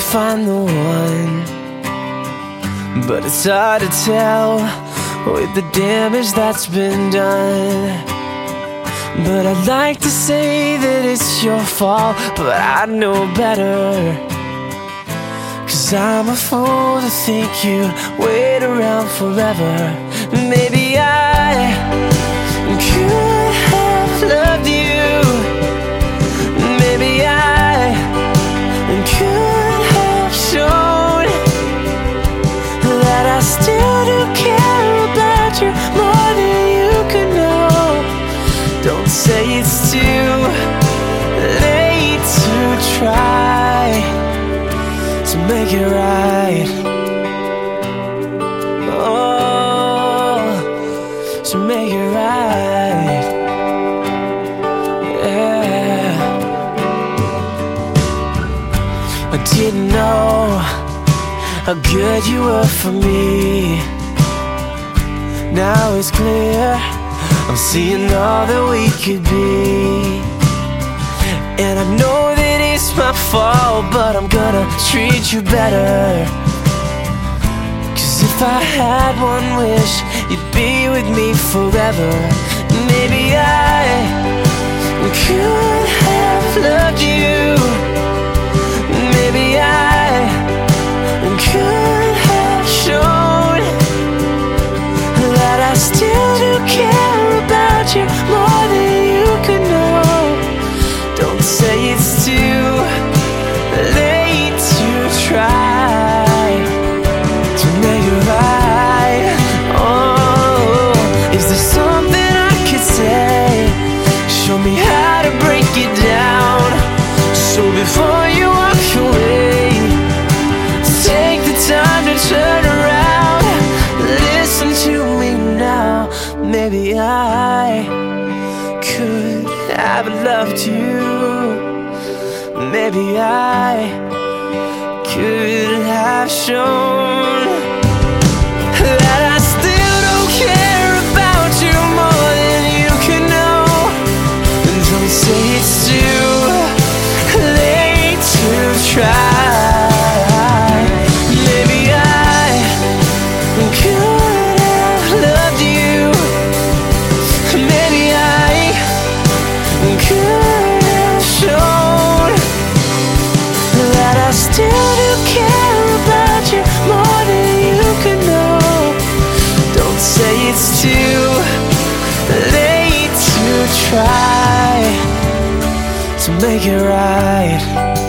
find the one, but it's hard to tell with the damage that's been done. But I'd like to say that it's your fault, but I know better. 'Cause I'm a fool to think you'd wait around forever. Maybe I could have loved you. Maybe I could have shown that I still do care about you more than you could know. Don't say it's too late to try to make it right. Oh, to make it right. Yeah. I didn't know how good you were for me. Now it's clear, I'm seeing all that we could be. And I know that it's my fault, but I'm gonna treat you better. 'Cause if I had one wish, you'd be with me forever. Maybe I could have loved you. Maybe I could have shown that I still do care about you more than you could know. Don't say it's too late to try to make it right. Oh, is there something I could say? Show me how to break it down. So before you walk away, take the time to turn around. Listen to me now. Maybe I could have loved you. Maybe I could have shown that I still don't care about you more than you can know. And don't say it's too late to try. Maybe I could have loved you. Maybe I could have shown that I still do care about you more than you could know. Don't say it's too late to try to make it right.